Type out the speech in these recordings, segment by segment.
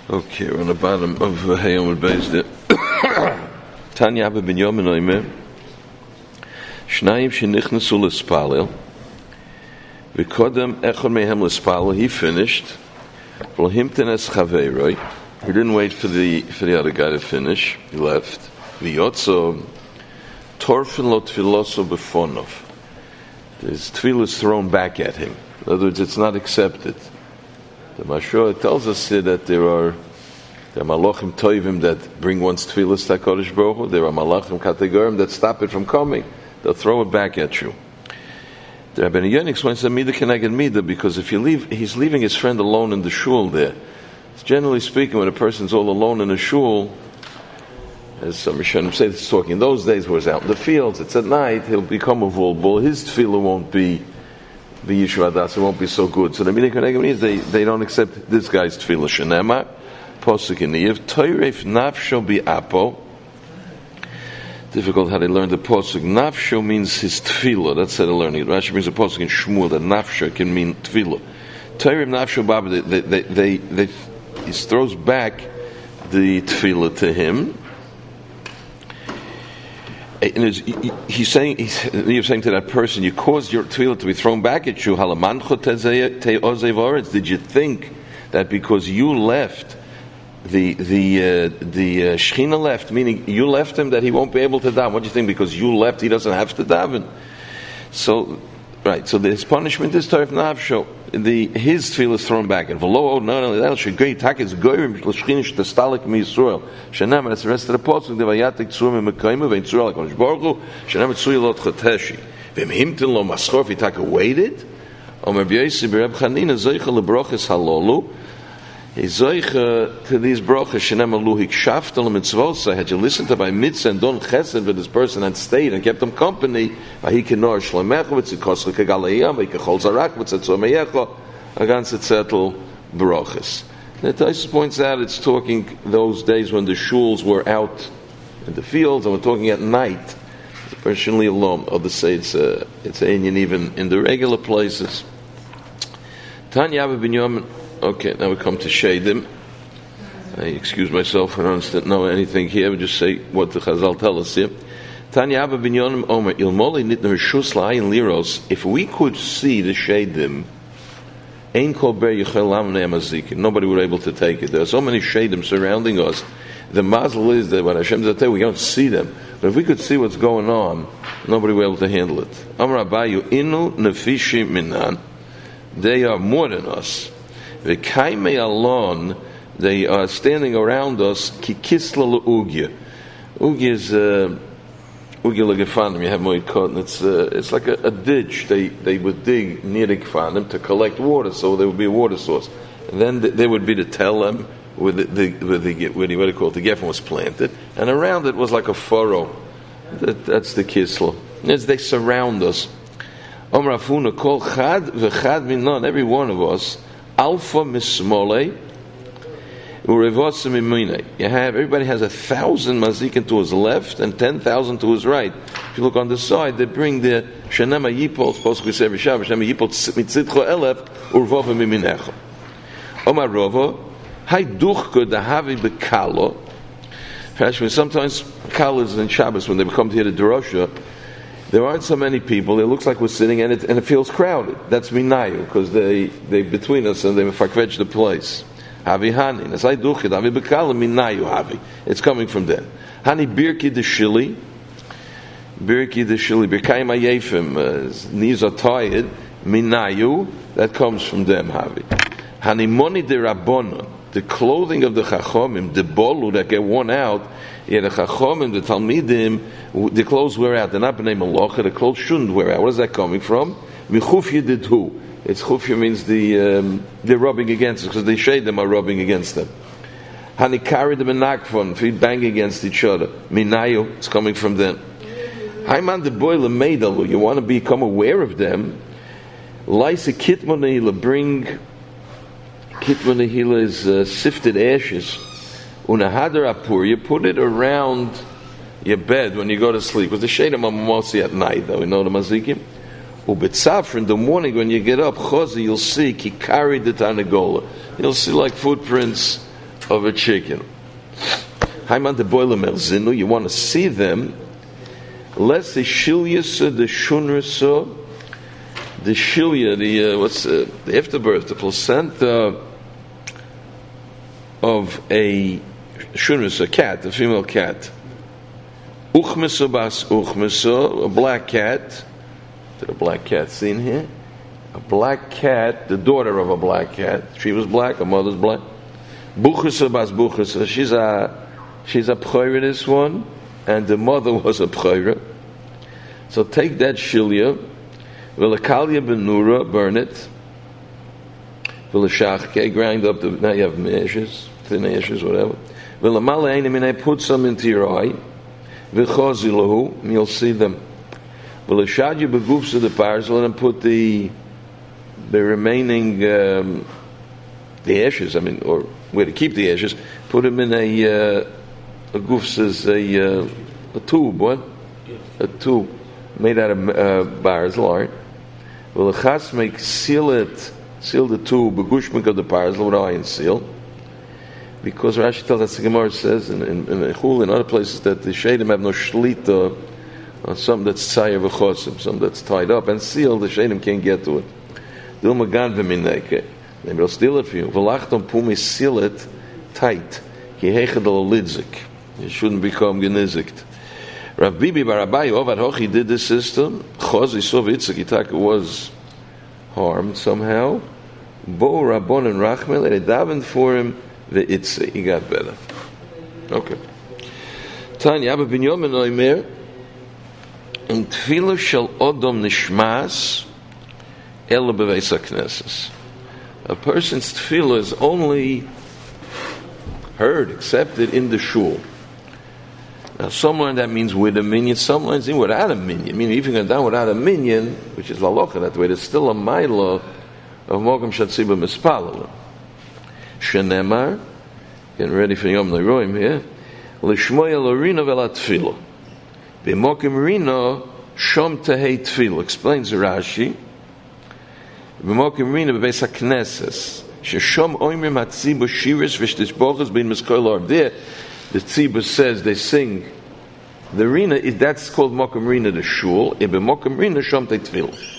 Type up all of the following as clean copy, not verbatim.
Okay, we're on the bottom of Hayom Beis. Tanya Abba Ben Yomen Oimer Shnayim shenichnasu l'spalel v'kodem echad mehem l'spalel. He finished. V'lohimten es chaveiroi. He didn't wait for the other guy to finish. He left. V'yotzo torfin lo tfiloso befonov. His tefillah is thrown back at him. In other words, it's not accepted. The Mashur tells us here that there are malachim toivim that bring one's tefillah to HaKadosh Baruch Hu. There are malachim kategorim that stop it from coming. They'll throw it back at you. The Rabbi Yochanan explains that midah keneged midah, because if you leave, he's leaving his friend alone in the shul there. Generally speaking, when a person's all alone in a shul, as some Rishonim say, it's talking in those days where it's out in the fields, it's at night, he'll become a vulbul. His tefillah won't be the Yishuv Adas, it won't be so good. So the midah keneged means they don't accept this guy's tefillah. Shenema posuk in Niyev toiref nafsho bi'apo. Difficult how they learn the posuk. Nafsho means his tefillah. That's how they're learning it. Rashi brings a posuk in Shmuel that nafsho can mean tefillah. Toiref nafsho b'apo. He throws back the tefillah to him. And he's saying to that person, you caused your tefillah to be thrown back at you. Did you think that because you left, the Shechina left, meaning you left him, that he won't be able to daven? What do you think? Because you left, he doesn't have to daven. So, right. So his punishment is Toref Nafsho. His tefillah is thrown back. And v'lo, not only that, shegei takis goyim l'shechina shtastalik miYisrael. Shenam, that's the rest of the posuk. Devayatik tzurim mekayim ve'intzurah l'kodesh baruch Hu. Shenam tzuyi lot choteshi. V'mhimtin lo maschor v'taka waited. Omer b'yossi b'Reb Chanina zoicha lebroches halolu. He's zoicha to these broches. Shenam alu hikshafta l'mitzvosa. Had you listened to my mitzvah and done chesed with this person and stayed and kept him company, v'hikinor shlemecha v'tzikos l'kagaleyam v'hikachol zarak v'tzatzomeyecha against etzetel broches. The Taisus points out it's talking those days when the shuls were out in the fields, and we're talking at night. Personally alone. Others say it's Indian even in the regular places. Tanya Abba Ben Yomen. Okay, now we come to Shadim. I excuse myself, I don't know anything here, but just say what the Chazal tell us here. Tanya Abba Ben Yomen Omer Ilmoli Nitner Shus La'ayin Liros. If we could see the Shadim, Ein Kol Ber Yichel Lamnei Amazik, nobody would be able to take it. There are so many Shadim surrounding us. The mazel is that when Hashem Zateh, we don't see them. But if we could see what's going on, nobody would be able to handle it. Amar Abayu Inu Nefishi Minan. They are more than us. V'kaimei alon, they are standing around us. Ki kisla l'ugya. Ugya is ugya l'gefanim. You have moed cotton. It's like a ditch. They would dig near the gefanim to collect water, so there would be a water source. And then there would be the telem where the what do you call it? The gefen was planted, and around it was like a furrow. That's the kisla. As they surround us. Om Rafuna kol chad v'chad minon. Every one of us. Alpha mismole, urevosim imine. Everybody has 1,000 mazikin to his left and 10,000 to his right. If you look on the side, they bring the shenema yipol. Supposed to say every Shabbos, shenema yipol mitzitcho elef urvovim iminecho. Omar Rovo, hay duchko dahavi bekalo. Sometimes kalo is in Shabbos when they come to hear the drosha. There aren't so many people. It looks like we're sitting, and it feels crowded. That's minayu, because they between us and they farkvetch the place. Havi hani, as I duchid, havi bekala minayu havi. It's coming from them. Hani birki deshili, birkayim ayefim. Knees are tired. Minayu, that comes from them. Havi. Hani moni de rabbonon. The clothing of the chachomim, the bolu that get worn out. Yeah, the chachomim, the talmidim, the clothes wear out. They're not b'nei malacha. The clothes shouldn't wear out. What is that coming from? Michufya didhu. It's chufya means they're rubbing against it, because the shadim are rubbing against them. Hanikari the menakfon, feet bang against each other. Minayu, it's coming from them. Haiman the boy lemeidalu. You want to become aware of them. Laisa kitmonehila, bring kitmonehila is sifted ashes. Unahadar apur, you put it around your bed when you go to sleep. Because the shadim are mostly at night, though. We know the mazikim. Ubetzafr, in the morning when you get up, chozi, you'll see ki carried the tanagola. You'll see like footprints of a chicken. Haiman de boiler melzinu, you want to see them. Less the shilyasa, the shunrasa, the shilya, the afterbirth, the placenta of a shunrasa, a cat, a female cat. Uchmasa bas uchmasa, a black cat. Did a black cat seen here? A black cat, the daughter of a black cat. She was black, her mother's black. Buchasa bas buchasa, she's a pchoira, this one, and the mother was a pchoira. So take that shilya, v'lekalya benura, burn it. V'leshachke, grind up the, now you have ashes, thin ashes, whatever. V'lemala einim, and I put some into your eye. V'chozilahu, and you'll see them. V'leshadya begufs of the parcel, and put the remaining, the ashes, or where to keep the ashes, put them in a goofs is a tube, what? A tube made out of barzel, right? Well, the chas make seal the tube, begushmik of the barzel with iron seal, because Rashi tells us, the Gemara says in Chul and other places that the shadim have no shlita on something that's tzayer v'chosim, something that's tied up and sealed. The shadim can't get to it. Maybe they'll steal it for you. V'lachtom pumi, seal it tight. Ki hechad al lidzik. It shouldn't become genizikt. Rav Bibi Barabai Ovad Hochi did this system. Chozi Sov Yitzchak Yitzchak was harmed somehow. Bo Rabbon and Rachmel, and they davened for him. The Itze, he got better. Okay. Tanya Abba Binyamin Oimer, in Tfilah Shel Odom Nishmas, Ela Beveis HaKnesses. A person's tefillah is only heard, accepted in the shul. Now, some learn that means with a minyan, some learn without a minyan. Meaning, if you go down without a minyan, which is lalocha that way, there's still a mila of mogam shatziba mispalalim. Shenemar, getting ready for Yom Neiroim here, Lishmoya Lorina Vela Tefillah. B'mokim Rino, Shom Tehei Tefillah. Explains Rashi. B'mokim Rino B'beis HaKnesses. Sheshom Oimrim HaTziba Shiris V'shtishbochas Bin Miskoil Or. There, the Tzibah says they sing the Rina, that's called Mokum Rina, the shul. B'mokim Rino, Shom Tehei Tefillah.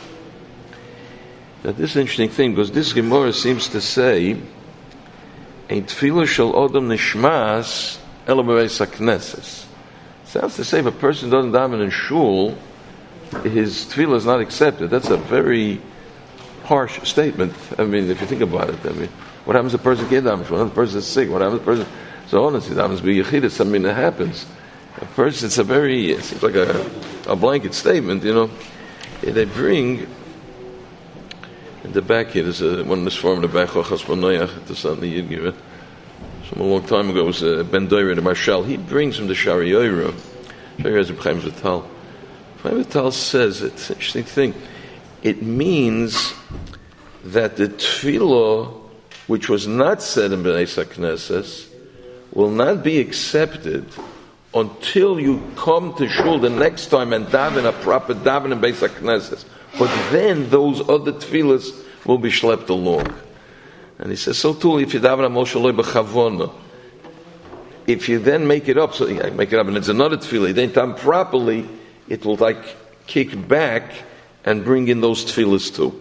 Now this is an interesting thing, because this Gemara seems to say, Ein tefillah shel odom nishmas ela b'beis haknesses. Sounds to say if a person doesn't daven in shul, his tefillah is not accepted. That's a very harsh statement. If you think about it, what happens if a person can't daven? What happens if a person is sick? What happens if a person? So honestly, davens be yechidus. It happens. A person, it seems like a blanket statement. They bring. In the back here, there's one of this form in the back, there's something you'd give it. Some a long time ago, it was Ben Doyer, the Marshal. He brings from the Shari'oira. Shari'oira is Chaim Vital. Chaim Vital says, it's an interesting thing. It means that the tefillah, which was not said in B'nai HaKnesses, will not be accepted until you come to shul the next time and daven a proper daven in Beis HaKnesses. But then those other tefillahs will be schlepped along. And he says, so too, if you daven a Moshe Loi b'chavona, if you then make it up, so you make it up and it's another tefillah, then done properly, it will kick back and bring in those tefillahs too.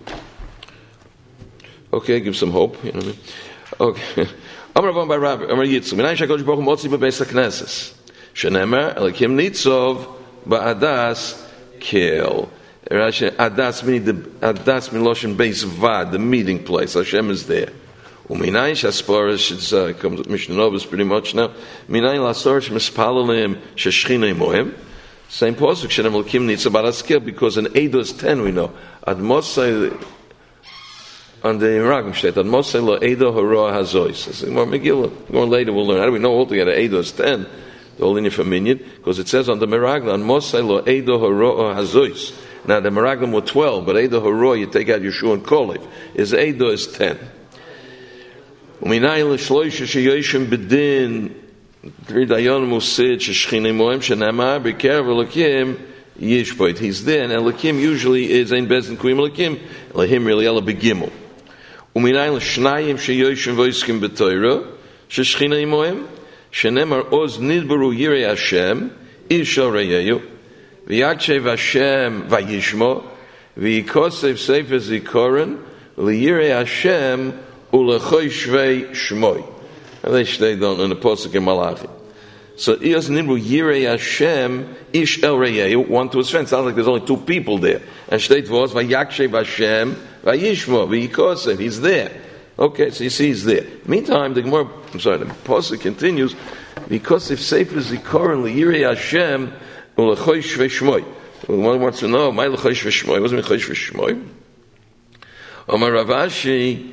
Okay, give some hope, you know what I mean? Okay. Amar Rav by Rabbi, Amar Yitzchak, Minayin Shakadosh Baruch Hu motzi b'beis HaKnesses, shenemar Elokim nitzov ba'adas kel. Adas miloshin beis vad, the meeting place. Hashem is there. Uminayin shasparish comes with Mishnah Novus pretty much now. Minayin lasorish mispalalim sheshchina imohim. Same pasuk shenem Elokim nitzov ba'adas kel, because in Eidos is 10 we know. Ad Mosai on the Meraglim state. Ad Mosai lo Eido hara hazois. More Megillah. More later we'll learn. How do we know altogether Eidos is 10? The whole linear for minyan, because it says on the Meraglim, Ad Mosai lo Eido hara hazois. Now the Meraglim were 12, but Eido Haro, you take out Yeshua and Kolev. Eido is 10. Uminay l'shloisha sheyoshim b'din three dayanim usid sheshchina moem shenamar b'kerev Elokim yishpoit. He's there, and Elokim usually is ein bezin kuim Elokim, Elohim really ela begimel. Uminay l'shnayim sheyoshim v'iskim b'toira sheshchina imoim, shenemar oz nidbaru yirei Hashem, ishal reyeyu, v'yakshev Hashem vayishmo, v'yikosev sefer zikoron, liyirei Hashem, ulechoy shvei shmoy. And they don't in the Pasuk in Malachi. So Iyos Nidbaru Yirei Hashem Ish El Reyehu, one to his friend. Sounds like there's only two people there. And Shteit was Vayakshev Hashem Vayishmo V'yikosev. He's there. Okay, so you see he's there. Meantime, the Pasuk continues, because if Sefer Zikaron Yirei Hashem Ulechoy Shvei Shmoy. One wants to know, my Lechoy Shvei Shmoy, what's Lechoy Shvei Shmoy? Omar Rav Ashi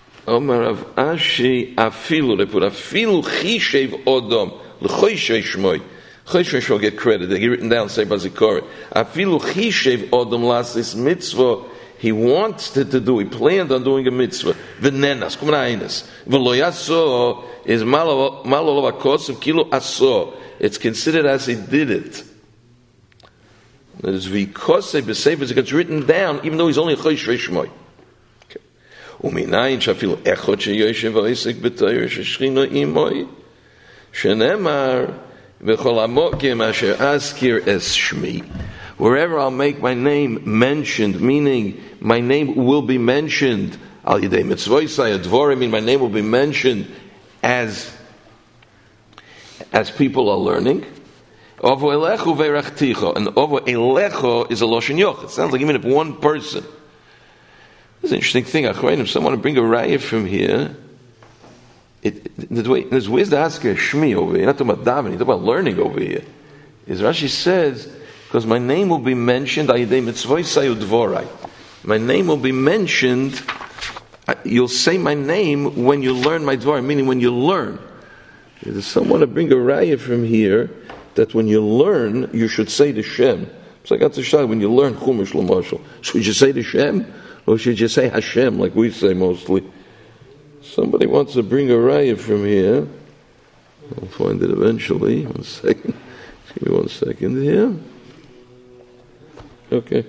afilu, they put afilu chishev odom l'choy shvei shmoy. Choy shvei shmoy get credit. They get written down, say bazikor. Afilu chishev odom las this mitzvah. He wants it to do. He planned on doing a mitzvah. V'nenas kum na'inus. V'lo yaso is malo akos of kilo aso. It's considered as he did it. That is v'kosei b'sefer. It gets written down, even though he's only a choy shvei shmoy. ומניין שאפילו אחד שיושב העסק בתורה ששכינה עמוי שנאמר בכל המוקם אשר אזכיר את שמי, wherever I'll make my name mentioned, meaning my name will be mentioned al yedei mitzvosai advorim, mean my name will be mentioned as people are learning. Ovo elecho ve'rachticho, and ovo elecho is a loshen yoch. It sounds like even if one person. It's an interesting thing. If someone to bring a raya from here, where's the Hasker Shmi over here? You're not talking about davening, you're talking about learning over here. As Rashi says, because my name will be mentioned, my name will be mentioned, you'll say my name when you learn my dvar, meaning when you learn. There's someone to bring a raya from here, that when you learn, you should say the Shem. It's like that's a shah, when you learn Chumash L'Mashal. Should you say the Shem? Or should you say Hashem, like we say mostly? Somebody wants to bring a raya from here. I'll find it eventually. 1 second. Give me 1 second here. Okay.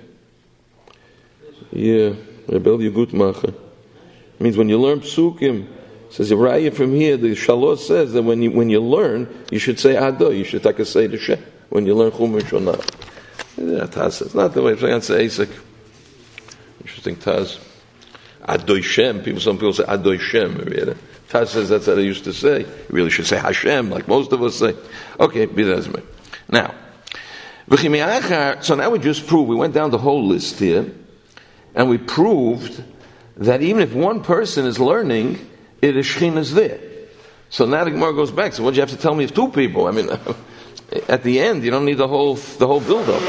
Yeah. Rebel Yegutmacher. Means when you learn Psukim, says a raya from here, the Shalosh says that when you learn, you should say Ado, you should take a say the Shem. When you learn Chumash or not. It's not the way I'm saying Isaac. Interesting Taz. Adoy Shem. Some people say Adoy Shem. Taz says that's how they used to say. You really should say Hashem, like most of us say. Okay, be that as may. Now, so now we just proved, we went down the whole list here, and we proved that even if one person is learning, it is Shechina's there. So now the Gemara goes back. So what do you have to tell me if two people? I mean, at the end, you don't need the whole build-up.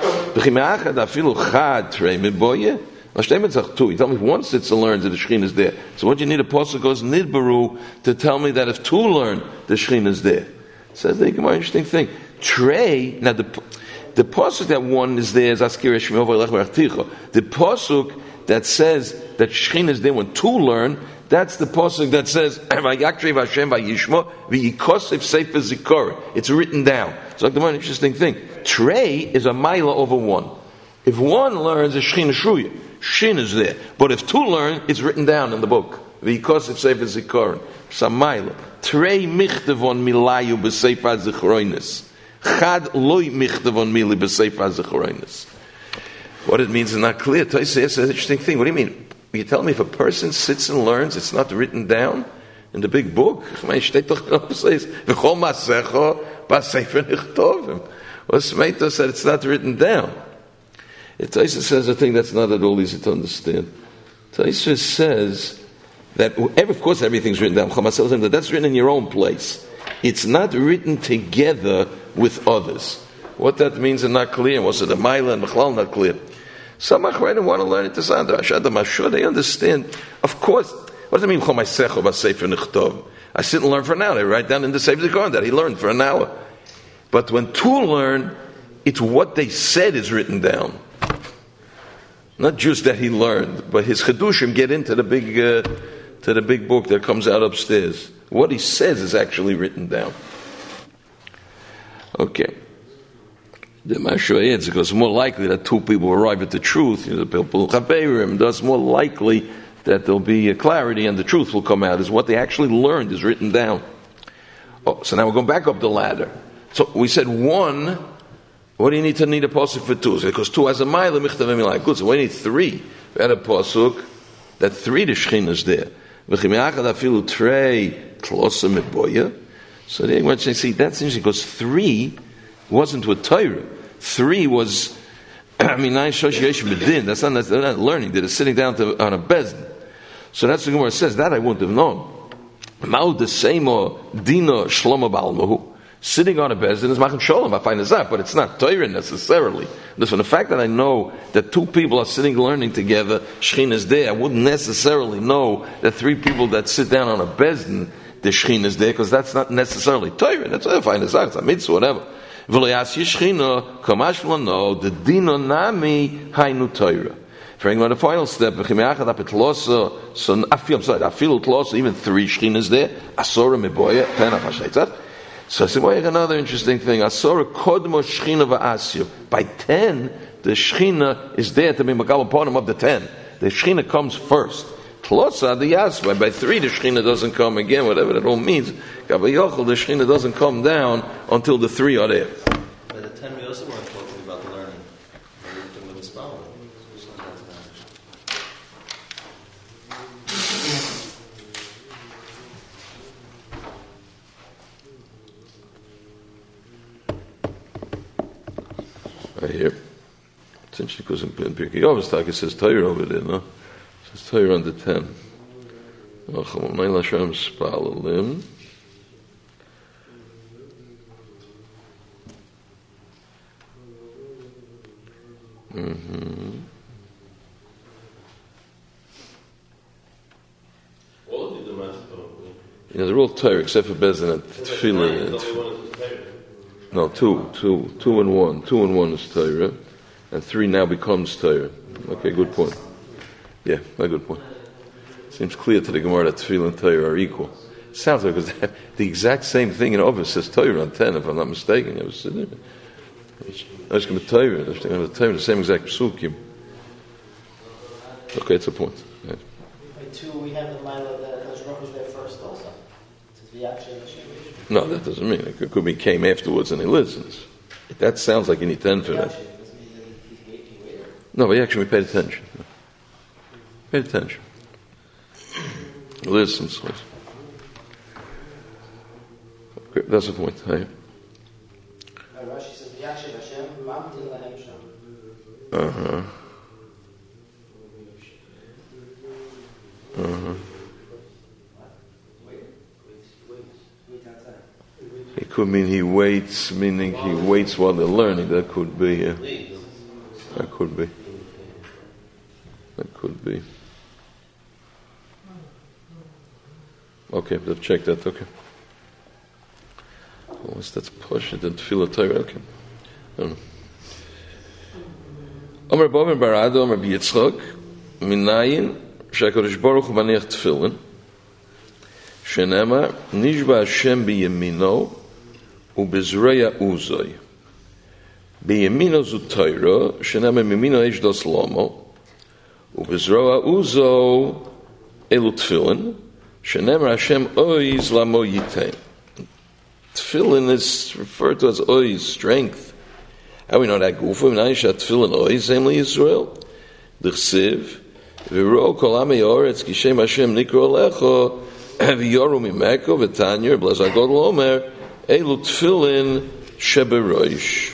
You tell me once it's learned that the Shekhinah is there. So what you need a pasuk goes nidbaru to tell me that if two learn, the Shekhinah is there. Says the Gemara, interesting thing. Trey, now the pasuk that one is there is askir shmi over lech v'articha. The pasuk that says that Shekhinah is there when two learn, that's the pasuk that says vayakshev Hashem vayishmo v'yikosev sefer zikor. It's written down. So like the more interesting thing. Trey is a mila over one. If one learns, a Shekhinah shuya. Shin is there. But if two learn, it's written down in the book. Because it's Sefer Zikaron. Samayla. Trei michtevon milayu b'sefer zichroinus. Chad loy michtevon mili b'sefer zichroinus. What it means is not clear. Taisa says an interesting thing. What do you mean? You tell me if a person sits and learns, it's not written down in the big book? Well, Smeita said it's not written down. Taisa says a thing that's not at all easy to understand. Taisa says that, of course, everything's written down. That's written in your own place. It's not written together with others. What that means is not clear. What's it, the Maila and Bechlal, not clear. Some Achreidim want to learn it to Sandra. They understand. Of course, what does it mean? I sit and learn for an hour. I write down in the Sefer Zikaron that he learned for an hour. But when two learn, it's what they said is written down. Not just that he learned, but his chedushim get into the big book that comes out upstairs. What he says is actually written down. Okay. The Mashua is because it's more likely that two people arrive at the truth. The people Chaverim, that's more likely that there'll be a clarity and the truth will come out, is what they actually learned is written down. Oh, so now we're going back up the ladder. So we said 1, what do you need a pasuk for 2? Because 2 has a mile, michtav milah. Good, so we need 3. We had a pasuk that 3 the Shechina is there. So they want to say, that's interesting, because 3 wasn't with Torah. 3 was, that's not learning, they're sitting down on a bezdin. So that's the Gemara says, that I wouldn't have known. Sitting on a bezdin is machin sholem, I find that, but it's not Torah necessarily. Listen, the fact that I know that 2 people are sitting learning together, Shechina is there, I wouldn't necessarily know that 3 people that sit down on a bezdin, the Shechina is there, because that's not necessarily Torah. That's what I find that, it's a mitzvah, whatever. The dino nami hainu Torah. Bringing on the final step, so even 3 Shechinas there, Asora Meboya, 10 Afashaitzat. So I said, well, another interesting thing. Asora Kodmo Shechina Va'asyo. By 10, the Shechina is there to be Makal upon him of the 10. The Shechina comes first. Tlosa the Yasba. By 3, the Shechina doesn't come again, whatever that all means. Gabayochel, the Shechina doesn't come down until the 3 are there. But the 10 we also weren't talking about the learning. We were talking about the spell. Right here. It's interesting because in Pirkei Avos it says Torah over there, no? It says Torah on the 10. They're all Torah except for Bezin and Tefillah. No, 2 and 1. 2 and 1 is Torah, and 3 now becomes Torah. Okay, good point. Yeah, a good point. Seems clear to the Gemara that Tefillah and Torah are equal. It sounds like it's the exact same thing in Ovis says Torah on 10, if I'm not mistaken. I was sitting there. I was going to Torah, the same exact psukim. Okay, it's a point. Yeah. By 2, we have the Mila that Hashgacha was there first also. No, that doesn't mean it. Could be came afterwards and he listens. That sounds like you need 10 for that. No, but he actually paid attention. Paid attention. Listens. Okay, that's the point. Hey. It could mean he waits, meaning he waits while they're learning. That could be, yeah. That could be. That could be. Okay, they've checked that, okay. Unless that's push it and feel a Torah, okay. I don't know. Omer Bovin Barado, Omer B'Yitzchok, Minayin, Shakadosh Baruch Hu Maniach Tefillin, Shenema, Nishba Hashem B'Yemino, Ubezreya Uzoi. B'Yemino Zu Torah, Shenema Mimino Eish Das Lomo, Ubezreya Uzo, Elu Tefillin, Shenema Hashem Oiz Lamo Yitein. Tefillin is referred to as Oiz, strength. How we know that? Gufa Minayin Tefillin Oiz, Emli Yisrael, D'chsiv, V'ro Kol Amei Oretz, Kishem Hashem Nikro Alecho, V'yoru Mimeko, V'tanyer, Blazagod Lomer, Elu Tefillin Sheberoish.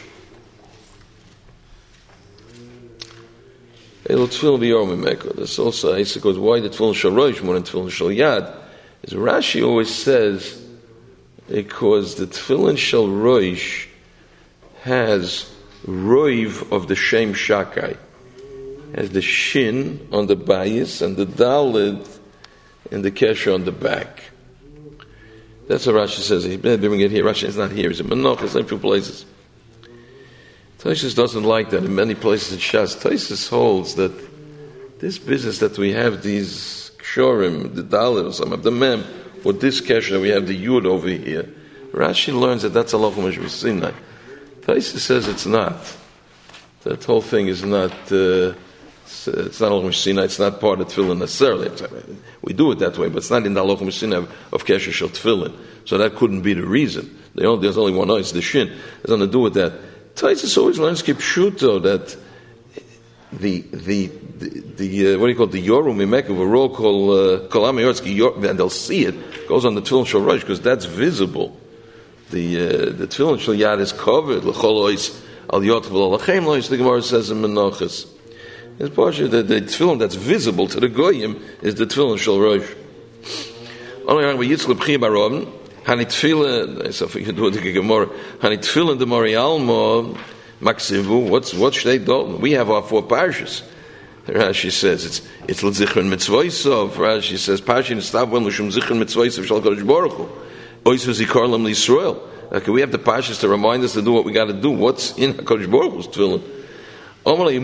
Elu Tefillin V'yoru Mimeko. That's also, I suppose, why the Tefillin Sheberoish more than Tefillin Shel Yad? As Rashi always says, because the Tefillin Shel Roish has Roiv of the Shem Shakai. Has the Shin on the bias and the Dalid and the Kesher on the back. That's what Rashi says. He better bring it here. Rashi is not here. He's in Manoch. It's in a few places. Taisus doesn't like that in many places in Shas. Taisus holds that this business that we have these Kshorim, the Dalid, or some of the Mem, or this Kesher, we have the Yud over here. Rashi learns that that's Allah Meshvi Sinai. Taisus says it's not. That whole thing is not It's not Aloch Mishina, it's not part of Tefillin necessarily. We do it that way, but it's not in the Aloch Mishina of Kesher Shel Tefillin. So that couldn't be the reason. There's only one it's the Shin. It has nothing to do with that. Taisus always learns Kipshuto that the what do you call it, the Yorum Mimek of a roll called Kolam Yortzki, and they'll see it, goes on the Tefillin Shel Rosh, because that's visible. The Tefillin Shel Yad is covered, L'chol Ois Al Yot V'Lo Lachem Lois, the Gemara says in Menachos. It's partially the tefillin that's visible to the goyim is the tefillin shel rosh. Only when Yitzchak B'chia Barovin, Hani tefillin. So if you do the Gemara, Hani tefillin the Marialmo Maksivu. What's Shnei Dalton? We have our 4 parshas. Rashi says it's l'zichron mitzvoisov. Rashi says Parshin Stavon l'shum zichron mitzvoisov shel Kadosh Baruch Hu. Ois v'zikar lam l'Yisrael. Okay, we have the parshas to remind us to do what we got to do. What's in Kadosh Baruch Hu's tefillin? Praise of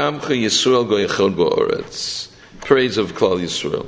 Klal Yisrael.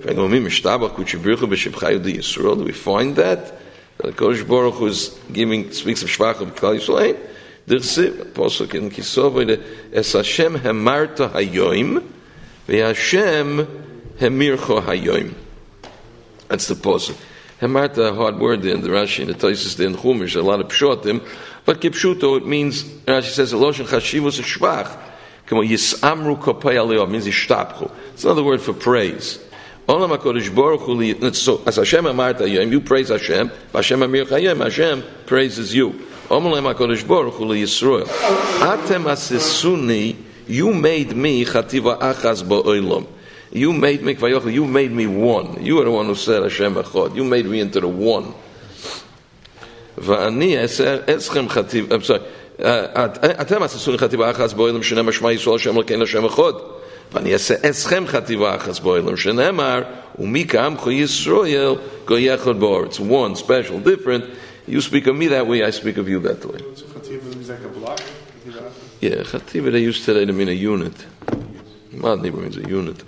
Do we find that Kodesh Baruch Hu is speaks of Shvach of Klal Yisrael? Dirsiv Pasuk in Kisov Es Hashem Hemarta Hayoim VeHashem Hemircho Hayoim. That's the Pasuk. Hemarta, a hard word in the Rashi and the Taisus in Chumash, a lot of pshatim. But Kipshuto, it means, Rashi says, Eloshen Chashivus is Shvach. Kamo Yisamru Kopay Aliyah, means Yishtapchu. It's another word for praise. Olam HaKodesh Baruch Hu, so as Hashem Amarta Yom, you praise Hashem, Hashem Amir Chayim, Hashem praises you. Olam HaKodesh Baruch Hu Yisrael. Atem Asesuni, you made me Chativa Achaz Ba'olam. You made me Kvayochel, you made me one. You are the one who said Hashem Echad. You made me into the one. ואני אסכם חטיב, I'm sorry, אתם עשו חטיבה אחת באוילם שנאמר שמע ישראל השם אלוקינו השם אחד, ואני אעשה אסכם חטיבה אחת באוילם שנאמר ומי כעמך ישראל גוי אחד בארץ. One, special, different. You speak of me that way, I speak of you that way. So chativa means like a block? Yeah, chativa they used today to mean a unit. Mad Nibra means a unit.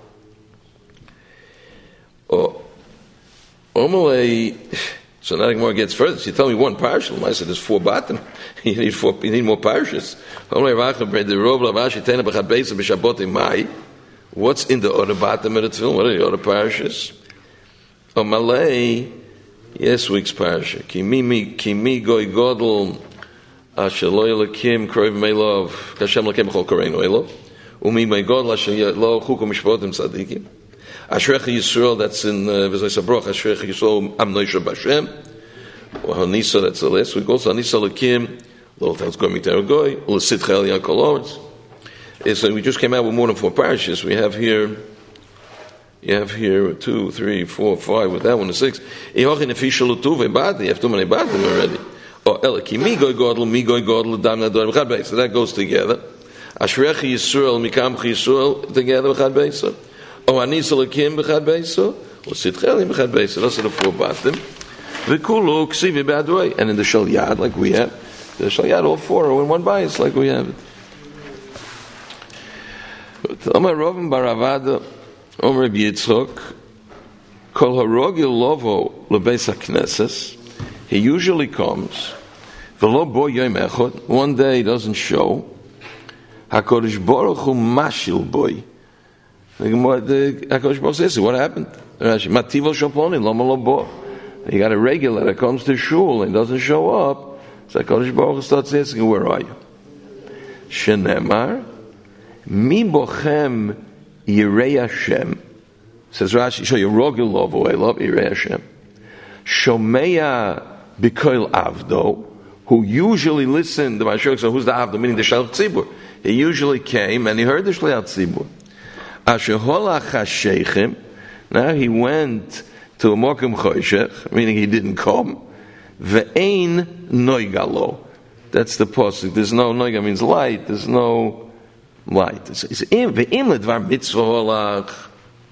Oh, Omalei. So now the Gemara gets further. So you tell me one parshal. I said there's 4 bottom. You need more parshas. What's in the other bottom of the tefillin? What are the other parshas? Malay, yes, week's parsha. Kimi goy godel asher lo yelakim kroiv meilov kashem lakem chol koreinu elov umi my godel asher lo chukum mishpotim tzadikim. Ashrecha Yisrael, that's in V'zay Sabroch, Ashrecha Yisrael, Am Noisha Bashem, or Hanisa, that's the last week also, Hanisa Lakim, Lord, that's going to be Teragoy, L'sitcha El Yakol Lords. So we just came out with more than 4 parashas. You have here 2, 3, 4, 5, with that one, 6. Eochin Efisha Lutuve Badi, you have too many Badim already. Or Elaki, Migoy Godel, Dam Nador, V'chad Beis. So that goes together. Ashrecha Yisrael, Mikamcha Yisrael, together, V'chad Beis. Oh, Anisa Lakim b'chad beiso, or Sitchelim b'chad beiso. Those are the 4 batim. V'kulu ksivi b'adroi. And in the Shal Yad, like we have, the Shal Yad, all 4 are in one bias, like we have it. Omer Rovim Baravada, Omer Reb Yitzchok, Kol harogil lovo lebeis hakneses. He usually comes. V'lo bo yom echad. One day he doesn't show. HaKodesh Baruch Hu mashil boy. The HaKadosh Baruch says, what happened? Mativo Shoponi, Lama Lobo. You got a regular that comes to shul and doesn't show up. So HaKadosh Baruch starts asking, where are you? Shenemar, Mi Bochem Yirei Hashem. Says Rashi, show you Rogil Lovo Elov, Yirei Hashem. Shomeya Bikoil Avdo, who usually listened, the Mashuk, so who's the Avdo, meaning the Shalach Tzibur. He usually came and he heard the Shalach Tzibur. Now he went to a Mokum Choshech, meaning he didn't come. Ve'ein noigalo. That's the pasuk. There's no noiga means light. There's no light. It's im ledvar mitzvah holach.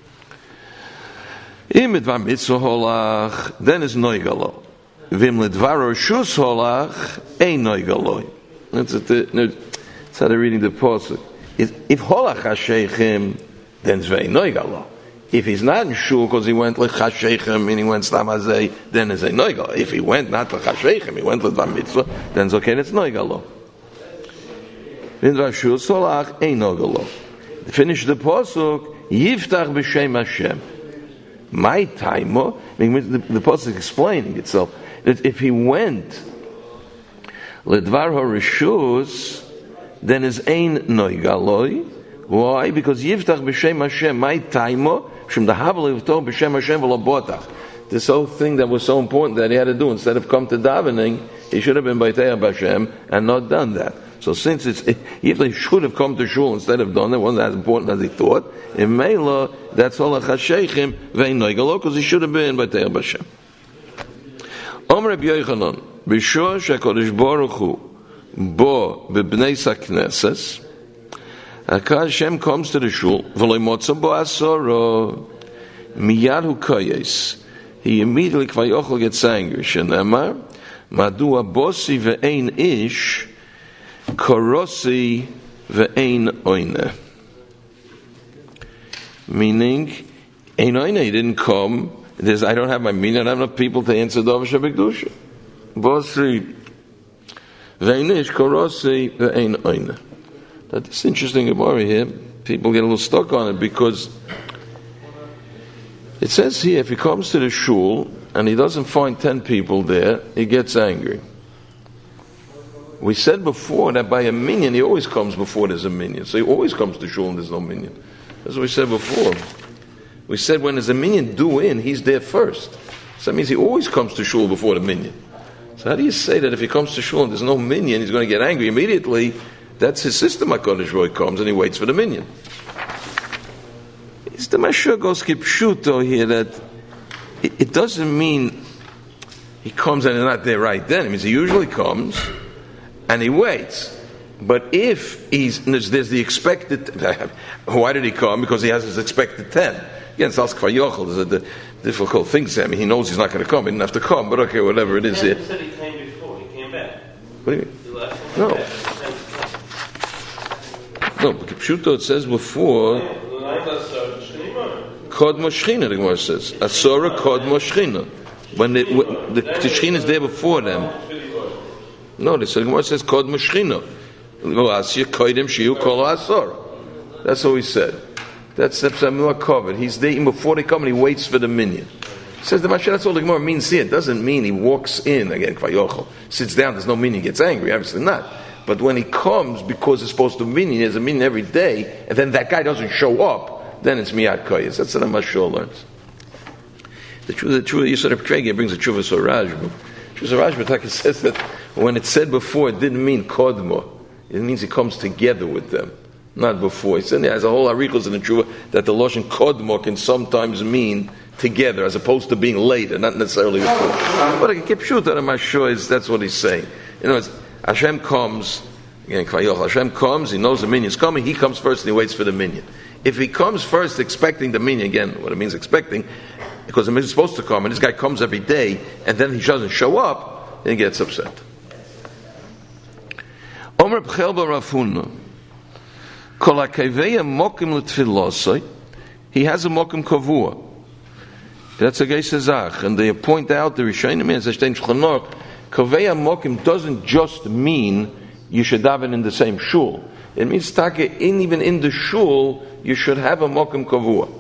Im ledvar mitzvah holach. Then it's noigalo. Vim ledvar shus holach ein noigalo. That's how they're reading the pasuk. If holach hasheichim, then it's very noigalo. If he's not in shul because he went like chasheichem and he went stamazei, then it's a noigalo. If he went not like chasheichem, he went like bar mitzvah, then it's okay. It's noigalo. V'indvar shul solach ein noigalo. Finish the pasuk. Yiftach b'shem Hashem. My taimo. The pasuk is explaining itself that if he went ledvar harishus, then is ein noigaloi. Why? Because Yiftach b'shem Hashem, my taimo, from the Havel Yivtach b'shem Hashem v'labotach. This whole thing that was so important that he had to do, instead of come to davening, he should have been B'Teach b'Hashem and not done that. So since he should have come to shul instead of done that, wasn't as important as he thought, in Mela, that's all a chasheichim ve'in noigalo, because he should have been B'Teach b'Hashem. Omer Rabbi Yochanan, b'shor she'kodesh Baruch Hu bo b'bnei sakneses, Hashem comes to the shul, v'lo motza bo asoro, miyad hu koyes. He immediately kvayochel gets angry. Shenemar, madua bosi ve'ein ish, korosi ve'ein oine. Meaning, ein oine, he didn't come. I don't have my meaning. I don't have enough people to answer Dov Shabbat. Bosi ve'ein ish, korosi ve'ein oine. That's interesting Gemara here. People get a little stuck on it because it says here, if he comes to the shul and he doesn't find 10 people there, he gets angry. We said before that by a minyan, he always comes before there's a minyan. So he always comes to shul and there's no minyan. That's what we said before. We said when there's a minyan due in, he's there first. So that means he always comes to shul before the minyan. So how do you say that if he comes to shul and there's no minyan, he's going to get angry immediately? That's his system. HaKadosh Baruch Hu comes and he waits for the minyan. The Mashur goes kipshuto here that it doesn't mean he comes and he's not there right then. It means he usually comes and he waits. But if there's the expected, why did he come? Because he has his expected 10. Again, Salz Kfar Yochel is a difficult thing to say. I mean, he knows he's not going to come. He didn't have to come, but okay, whatever it is here. He said he came before. He came back. What do you mean? He left. No. No, but Kipshuto it says before Kod Moshchina, the Gemara says. Asora Kod Moshchina. When the Shechina is there before them. No, the Gemara says Kod Moshchina. That's what he said. That's Samuel covered. He's there before they come and he waits for the minyan. Says the Mashal, that's all the Gemara means here. It doesn't mean he walks in again, Kvayochel, sits down, there's no minyan, gets angry. Obviously not. But when he comes, because it's supposed to minyan, there's a minyan every day, and then that guy doesn't show up, then it's miyad koyes. That's what the Mashal learns. The truth, Yisrael Kregi brings a Chuvas Rajbu. Chuvas Rajbu says that when it said before, it didn't mean kodmo. It means he comes together with them, not before. He said there's a whole arichos in the Chuvah that the Lashon kodmo can sometimes mean together, as opposed to being later, not necessarily before. But I keep shooting at my sure that's what he's saying. In other words, Hashem comes, again, Hashem comes, he knows the minyan's coming, he comes first and he waits for the minyan. If he comes first expecting the minyan, again, what it means expecting, because the minyan is supposed to come, and this guy comes every day, and then he doesn't show up, then he gets upset. Omer B'chel Barafuna, Kol HaKaveya Mokim L'Tfilosoi, he has a Mokim Kavua. That's a Geise Zach, and they point out the Rishonim and Zeshtein Shulchan Kaveya Mokim doesn't just mean you should daven in the same shul. It means even in the shul you should have a Mokim Kavua.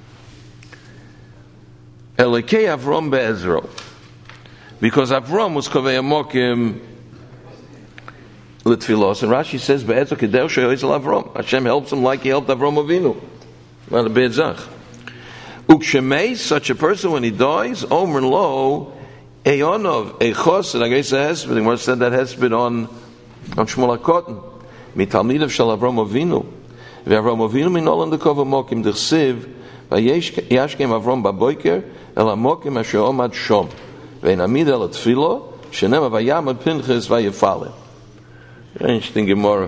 Elekei Avram be'Ezro, because Avram was Kaveya Mokim L'Tfilos, and Rashi says be'Ezro Kedel She'oizel Avram. Hashem helps him like he helped Avram Avinu. Not a bad Zach. Ukshemei, such a person when he dies, Omer Lo, Eonov, Echos, and I guess the Hesped, the Gemara said that Hesped on Shmuel HaKotten. Mitalmidav shel Avram Avinu. Ve'Avram Avinu minol l'kova mokim d'chsiv, v'yashkem Avram b'boiker, el hamokim asher omad shom. Ve'namid el atfilo, shenem v'yamad Pinchas v'yefaleh. Interesting Gemara.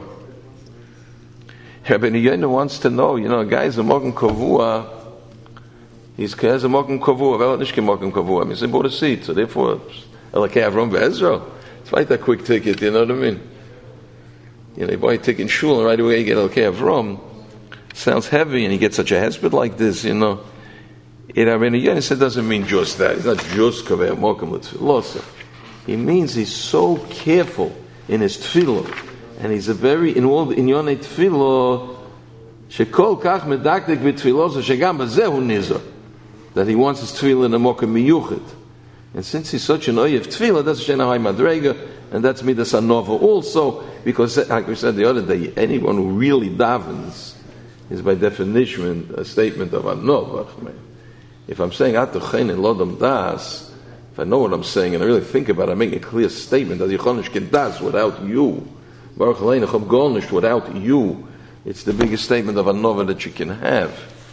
Rabbi Yehuda wants to know, a guy's a mokim kavua, he has a mokim kavua, well, not mokim kavua. I mean, he bought a seat, so therefore, Elakei Avram be'Ezro. It's like that quick ticket, you know what I mean? You buy a ticket in shul, and right away you get Elakei Avram. Sounds heavy, and you get such a hesped like this, It Rabbi Yehuda said doesn't mean just that. It's not just kaveh mokim l'tfilah. He means he's so careful in his tefillah, and he's a very in Yonei tefillah. Shekol kach medakdek b'tfiloso shegam bazehu nizor. That he wants his tefillah in a mokem miyuchid. And since he's such an oyev tefillah, that's shena hay madrega, and that's midas hanova also, because like we said the other day, anyone who really davens is by definition a statement of hanova. If I'm saying atochen and lodam das, if I know what I'm saying and I really think about it, I make a clear statement that Yechonish can das without you. Baruch Aleinu Chab Golnish without you. It's the biggest statement of hanova that you can have.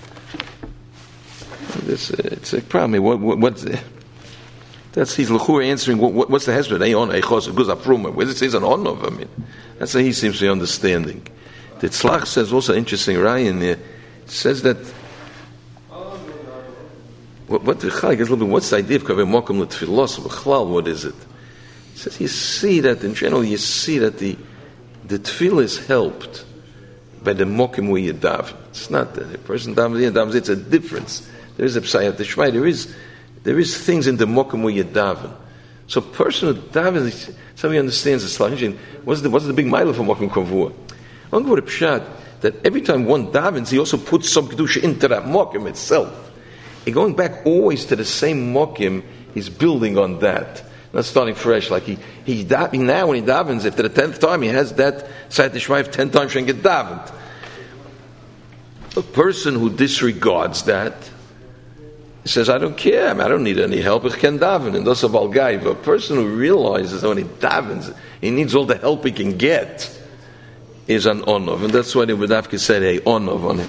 It's a problem. What's the, that's he's l'chur answering. What's the hesed? Where does it say an honov? I mean, that's how he seems to be understanding. The Tzlach says also interesting. Ryan there says that. What's the idea of kaveh mokum l'tfilos b'chlal? What is it? He says you see that in general you see that the tefillah is helped by the mokum where you daven. It's not that a person davens. It's a difference. There is a psayat d'shmai. There is things in the mokum where you daven. So a person who davens, somebody understands the slashing. What's the big mile for mokum kavua? I don't go to pshat that every time one davens, he also puts some kedusha into that mokum itself. And going back always to the same mokim, he's building on that. Not starting fresh. Like now when he davens, after the 10th time, he has that psayat d'shmai 10 times and get davened. A person who disregards that, he says, I don't care, I don't need any help, I can daven, and that's a balgai. But a person who realizes that when he davens, he needs all the help he can get, is an onov, and that's why the B'davke said, hey, onov on it.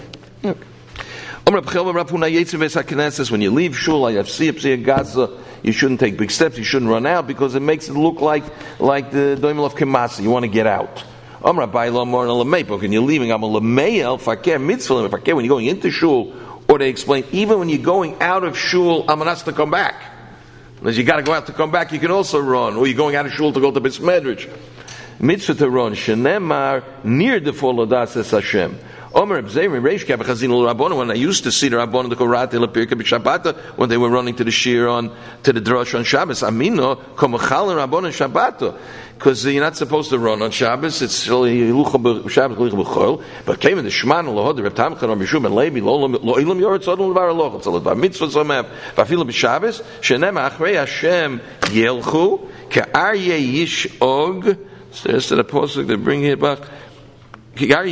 When you leave shul, you shouldn't take big steps, you shouldn't run out, because it makes it look like the doimel of Kemasa, you want to get out. When you're leaving, I'm a lameyel, fakir mitzvah, fakir, when you're going into shul, or they explain, even when you're going out of shul, amanas to come back. Because you got to go out to come back, you can also run. Or you're going out of shul to go to Beis Medrash. Mitzvah to run, shenemar, near the folodas es Hashem. When I used to see the Rabbanon the Korate Lapirka b'Shabbata when they were running to the shir to the drush on Shabbos, Amino komachal Rabbanon Shabbata, because you're not supposed to run on Shabbos. It's hilucha Shabbos hilucha b'chol. But came in the Shman lohod the Reb Tamcha Rabbi Shub and Levi lo ilam yoretz odol levar aloch tzal levar mitzvah zomev v'afilu b'Shabbos shenem achrei Hashem yelchu ke'aryeh yishog. So that's the pasuk they bring it back. People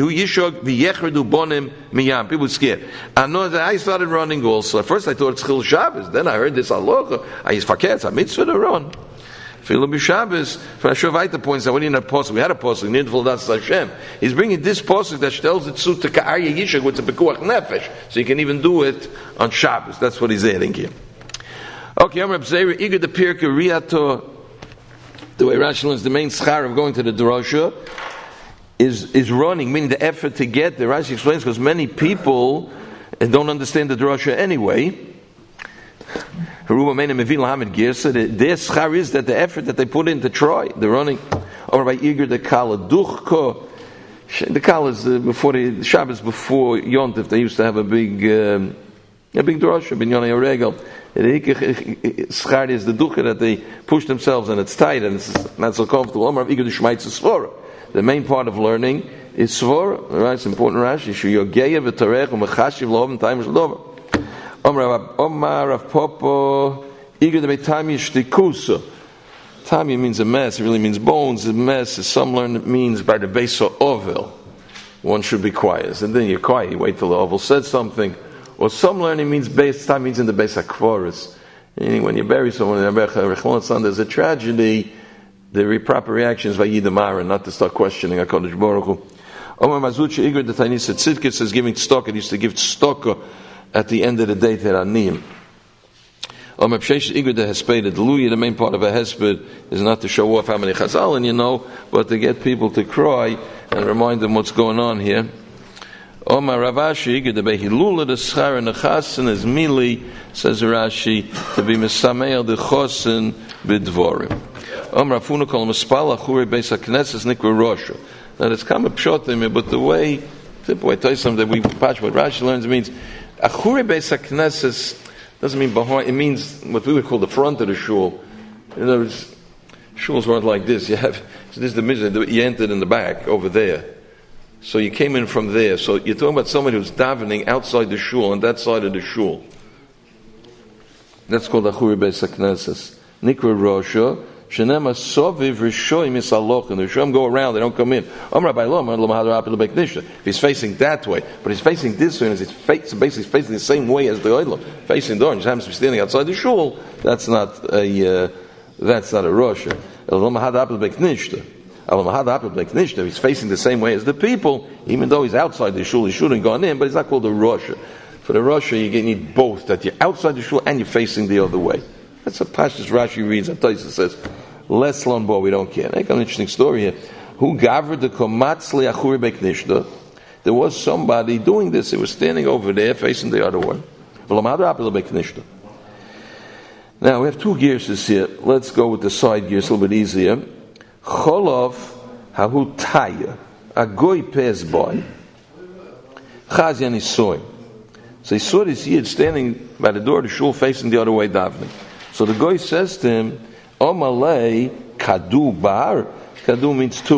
scared. I know that I started running also. At first I thought it's Chil Shabbos. Then I heard this halacha. I used fakir. I mitzvah to run. Filu b'Shabbos. Rashovaita points out we didn't have posuk. We had a posuk. Nidful das Hashem. He's bringing this posuk that tells it to Ka'arya Yishak with the pekuach nefesh, so you can even do it on Shabbos. That's what he's adding here. Okay, I'm Reb Zeira. Iger the Pirke Riato. The way Rashi learns the main schar of going to the drosha is running, meaning the effort to get there. Rashi explains because many people don't understand the drasha anyway. Their schar is that the effort that they put in to try, the running. Or by Iger the Kala Duchko. The Kala is before the Shabbos, before Yontif, they used to have a big drasha, Binyan Yoregel. Schar is the ducha that they push themselves and it's tight and it's not so comfortable. Omar Iger the Shmaitz Svora. The main part of learning is svor. Right, it's important. Rashi shuyogeya v'tarech u'mechashiv lo'ovim time shlover. Omar Rav Popo Iger the Beitami Shtikusa. Tami means a mess. It really means bones. A mess. Some learn it means by the base of ovel. One should be quiet. And then you're quiet. You wait till the ovel said something. Or some learning means base. Time means in the base of kvoris. When you bury someone in the there's a tragedy. The proper reaction is vayidamara, not to start questioning HaKadosh Baruch Hu. Omar Mazuchi Iger the Tainis at Tzidkis says giving tzedakah. It used to give tzedakah at the end of the day to Aniyim. Omar Psheish Iger the Hesped, the main part of a Hesped is not to show off how many chazal and but to get people to cry and remind them what's going on here. Omar Ravashi Iger the Behilula the Schar and the Chasen is mili, says Rashi, to be Mesameir the Chosen b'dvorim. Now it's come a pshotim, but the way, simple way, tell you something that we patch what Rashi learns means achure beis hakneses doesn't mean behind. It means what we would call the front of the shul. In other words, shuls weren't like this. This is the mitzvah. You entered in the back over there. So you came in from there. So you're talking about somebody who's davening outside the shul, on that side of the shul. That's called Achuri Beis HaKnesses. Nikra Rosha, Shenema Soviv Rishoim Isaloch, and the Rishoim go around, they don't come in. If he's facing that way, but he's facing this way, and he's basically facing the same way as the Oilam, facing the door, and just happens to be standing outside the shul, that's not a Rosha. He's facing the same way as the people, even though he's outside the shul, he shouldn't have gone in, but he's not called a Rosha. For the Rosha, you need both, that you're outside the shul and you're facing the other way. That's what Pashtus Rashi reads, and Taisa says, less lonbo, we don't care. I got an interesting story here. Who gathered the komatzli achuri beknishta? There was somebody doing this, he was standing over there facing the other way. Now, we have two gears here. Let's go with the side gears, a little bit easier. Cholov hahu taya, a goy pes boy, chazyan isoy. So he saw this yid standing by the door of the shul facing the other way davening. So the guy says to him, Omalei kadu bar. Kadu means two.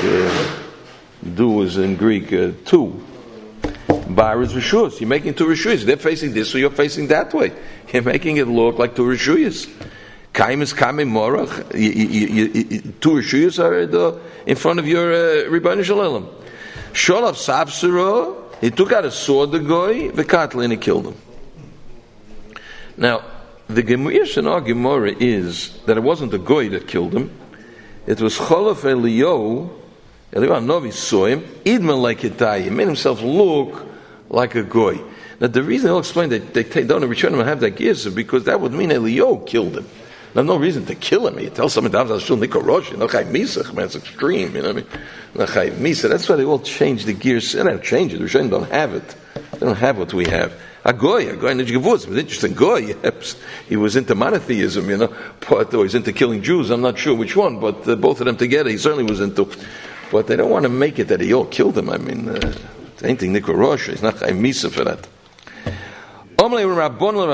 Du is in Greek, two. Bar is rishus. You're making two rishuyas. They're facing this, so you're facing that way. You're making it look like two rishuyas. Kaim is kamim morach. Two rishuyas are in front of your Ribbon Shalom. Sholav Savsura. He took out a sword, the goy, v'katla, and he killed him. Now, the Gemara in our Gemara is that it wasn't the goy that killed him. It was Cholof Eliyahu Novi saw him, Idman like Hitai. He made himself look like a goy. Now, the reason I'll explain that they don't return him and have that gears is because that would mean Eliyahu killed him. Now, no reason to kill him. You tell someone to have a shul nikorosh, no chayv misach, man, it's extreme. You know what I mean? No chayv misach. That's why they all change the gears. They don't change it. The Rishonim don't have it. They don't have what we have. A goy in Nijgevuz, was interesting. Goy, he was into monotheism, you know, but or he's into killing Jews. I'm not sure which one, but both of them together, he certainly was into. But they don't want to make it that he all killed him. I mean, anything nikorosh. He's not chayv misach for that. Now that's the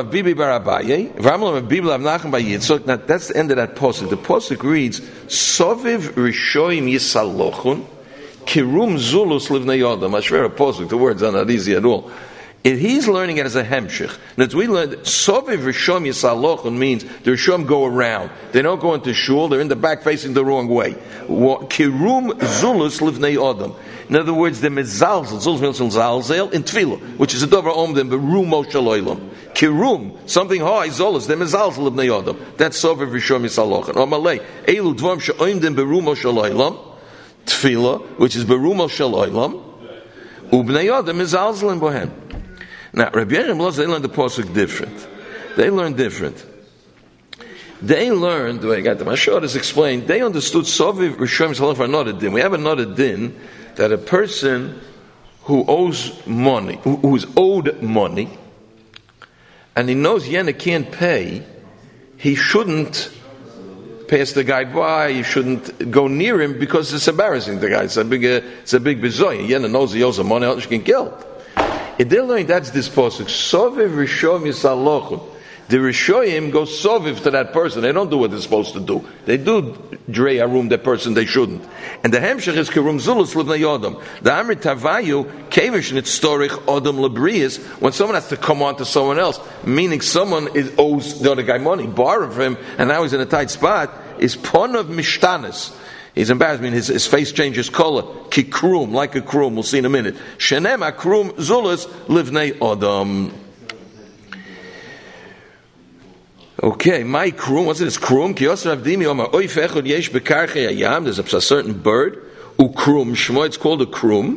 end of that posuk. The posuk reads, Soviv Rishoim Yisalochun Kirum Zulus Livnei Yodam. I swear a posuk, the words are not easy at all. He's learning it as a hemshich. Now we learned Soviv Rishoim Yisalochun means the Rishom go around. They don't go into shul, they're in the back facing the wrong way. Kirum Zulus Livnei Yodam. In other words, the mezalzel, zalzel in tefillah, which is a dover omdim berumo shaloilam. Kirum, something high, zolas, the mezalzel ibn yodam. That's sover v'shom yisalochen. Omalei, elu dvam she'omdim berumo shaloilam, tefillah, which is berumo shaloilam, ubnei yodam mezalzel in bohem. Now, Rabbi Yechim Loz, they learned the posuk different. They learned, the way I got them, I showed us explained, they understood soviv v'shom yisalochen for another din. We have another din, that a person who owes money, who is owed money, and he knows Yena can't pay, he shouldn't pass the guy by, he shouldn't go near him because it's embarrassing the guy. It's a big bizoy. Yena knows he owes him money, he can kill. If they're learning, that's this posuk. Soviv Rishom Yisalochun. The Rishoyim go soviv to that person. They don't do what they're supposed to do. They do drei arum that person they shouldn't. And the hemshech is kerum zulus livnei yodam. The amrit tavayu kevish nitztorich odam lebrius. When someone has to come on to someone else, meaning someone owes the other guy money, borrow from him, and now he's in a tight spot, is pon of mishtanis. He's embarrassed. I mean, his face changes color. Kikrum, like a krum. We'll see in a minute. Shenem akrum zulus livnei odam. Okay, my krum, what's it? It's krum. There's a certain bird. Ukrum shmo, it's called a krum.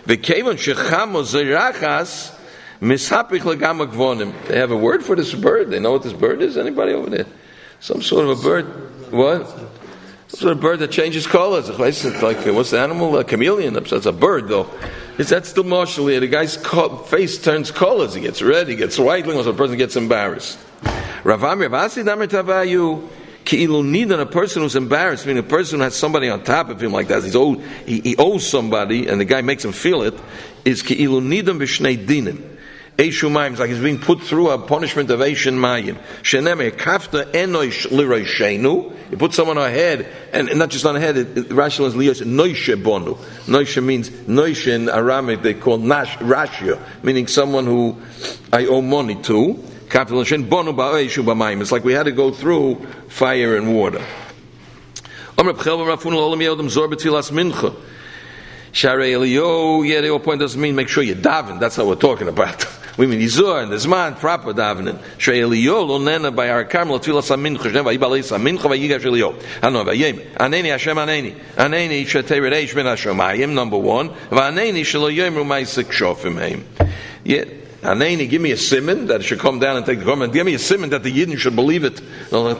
They have a word for this bird. They know what this bird is? Anybody over there? Some sort of a bird. What? Some sort of bird that changes colors. It's like, what's the animal? A chameleon. It's a bird, though. That's still martially. The guy's face turns colors. He gets red, he gets white, or the person gets embarrassed. Ravasi Damar Tavayu Ki'ilu Nidan, a person who's embarrassed, meaning a person who has somebody on top of him like that, he owes somebody and the guy makes him feel it, is Ki'ilu Nidan B'Shnei Dinim. Eishu Mayim, like he's being put through a punishment of Eishin Mayim. Shenemeh, Kafta Enoish Liroshenu, you put someone on a head, and not just on a head, Rashi is Liyos, Noishe Bonu. Noishe means, Noishe in Aramaic they call Rashia, meaning someone who I owe money to. Kafta Liroshenu, Bonu Ba'eishu B'mayim. It's like we had to go through fire and water. Omer B'chelva Rafun L'olam Yodam Zor B'tfilas Mincha. Sharei Eliyo, yeah, the whole point doesn't mean make sure you daven. That's what we're talking about. We mean Yizor and the Zman, proper davening. Sharei Eliyo, lo nena by our Carmel, tfilas amincha, shnev vayibalei amincha, vayigash Eliyo. Ano, vayim, aneni Hashem aneni. Aneni shetei reish ben Hashemayim, number one. V'aneni shelo yomru ma'asek shofim heim. Yeah. Aneni, give me a simon that should come down and take the garment. Give me a simon that the Yidden should believe it. Rabbi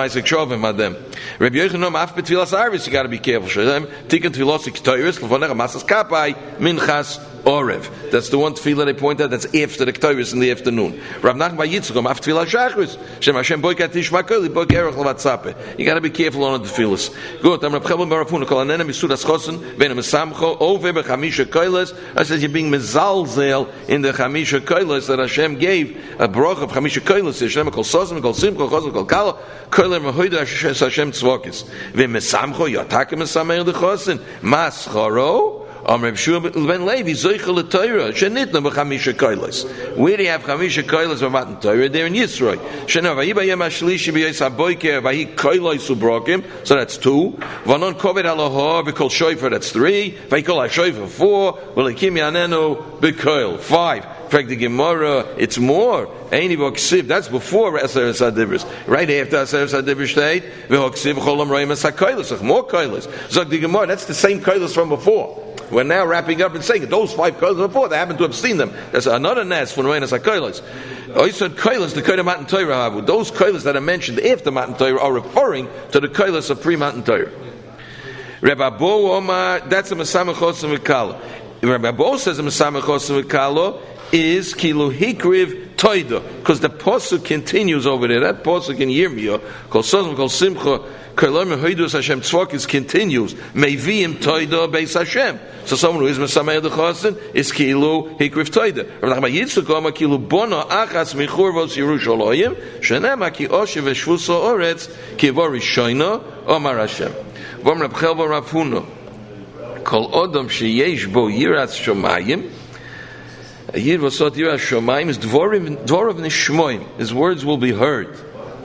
Yochanan, af betfilas arvis, you got to be careful. Tikkun tfilos iktoiris, lefonecha masas kapai, minchas orev. That's the one tefillah they point out. That's after the ktoiris in the afternoon. Rav Nachman bar Yitzchak, af tfilas shachris, shem Hashem boikat tishma kol, boik erech levatzape. You got to be careful on the tefillas. Good. Am Reb Chelva bar Rafuna kol anena misudas chosen, venem mesamcho over bechamisha koiles. I says you're being mezalzel in the chamisha koiles that Hashem gave a brach of chamisha koiles. Hashem kol sozim, kol simcha, chosem, kol kala, koiler mehoida Hashem tzvokis. Vemesamcho yatake mesamer de chosen mascharo. Amr Shua ben Levi zoichel the Torah shenitna b'chamisha koilos. Where do you have chamisha koilos b'matan Torah? There in Yisroi. Shena vayi bayem hashlishi b'yos haboiker vayi koilos ubrokim. So that's 2. Vanon koved aloha v'kol shoifer. That's 3. Vayi kol hashoifer 4. V'lekim yanenu b'koil 5. Frag the Gemara, it's more. Eini v'oksiv. That's before Aseret Sadibris. Right after Aseret Sadibris state v'oksiv cholam roim es hakoilos. More koilos. Zog the Gemara. That's the same koilos from before. We're now wrapping up and saying those 5 koilos before, they happen to have seen them. There's another nes for Noenas HaKoilos. I said koilos, the koilos Matan Torah havu. Those koilos that are mentioned after Matan Torah are referring to the koilos of pre-Matan Torah. Rabbi Bo Omar, that's a Mesamech Chosim V'Kalo. Rabbi Bo says a Mesamech Chosim V'Kalo is Kilu Hikriv Toida, because the posuk continues over there. That posuk in Yirmiyah, Kol Sozim, Kol Simcha, Kolam Hoidus Hashem Tzvokis continues. Mevim Toida Beis Hashem. So someone who is Mesameir the Chosin is Kilu Hikriv Toida. Rav Nachman Yitzchak Omar Kilu Bono Achas Michurvos Yerushalayim Shenema Ki Oshev V'Shvuso Oretz Ki Vorishoyna Omar Hashem. Vom Reb Chelva Rav Huna Kol Odom Sheyesh Bo Yiras Shomayim. A Yid Vosot Yiras Shomayim is Dvorav Nishmoim. His words will be heard.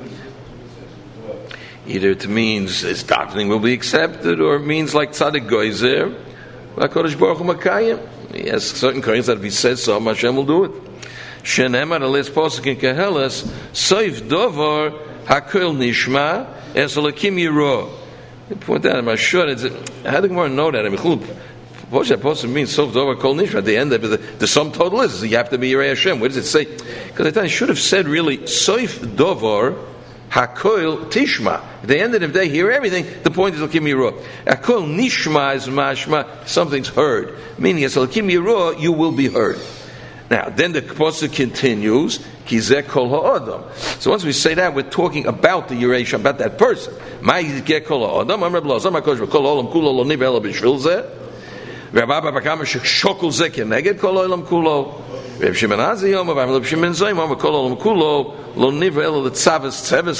Either it means his davening will be accepted, or it means like Tzaddik Goyzer, HaKadosh Baruch Hu Makayim. He has certain kinds that if he says so, Hashem will do it. Shenemar alis posuk in Keheles, Soif Dovar HaKol Nishma Es Elokim Yiro. They point out, I'm sure, how do you know that? I mean, what does that posuk mean? Soif Dovar Kol Nishma. At the end of the sum total is you have to be Yirei Hashem. What does it say? Because I thought I should have said really Soif Dovar Hakol Tishma. At the end of the day, hear everything. The point is Lakim Yirah. Hakol Nishma is mashma. Something's heard. Meaning, as Lakim Yirah, you will be heard. Now, then the pasuk continues. Kizeh Kol Ha'adam. So once we say that, we're talking about the Yirah, about that person. Ma Kizeh Kol Ha'adam. Amar B'lo Zama Kosh Kol Olam Kulo Lo Niv Ela B'Shvil Zeh. Rabbi Bakam Shokol Zeh Keneged Kol Olam Kulo. Reb Shimon Aziyom, Reb Shimon Zayim, Kol Olam Kulo, Lo Nivra Elo L'Tzavis, Tzavis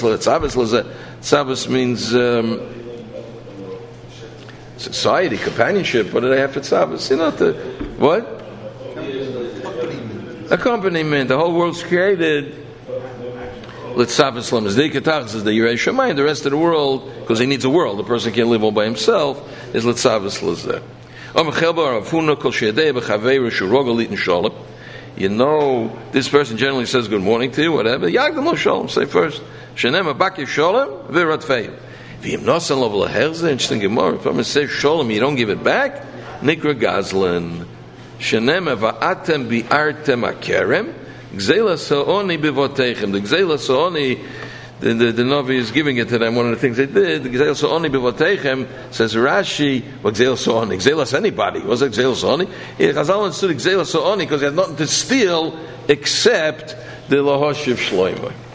means society, companionship. What do they have for Tzavis? You know, what? Accompaniment. The whole world's created. L'Tzavis L'Mazdei Ketachas is the Yirei Shamayim. The rest of the world, because he needs a world, the person can't live all by himself, is L'Tzavis L'Zeh. You know, this person generally says good morning to you, whatever. Yagdam lo shalom, say first. Shenem abak shalom, v'rat feim. V'im nosan lo v'leherze, interesting Gemara. If someone says shalom, you don't give it back, nikra gazlan. Shenem va'atem bi'artem akerem, gzela sa'oni b'votechem. The gzela sa'oni, the Navi is giving it to them. One of the things they did, the Gzelas Sa'oni B'Votechem, says Rashi, well, Gzelas Sa'oni, Gzelas anybody. What's it Gzelas Sa'oni? Chazal understood Gzelas Sa'oni because he had nothing to steal except the Lahoshiv Shloimeh.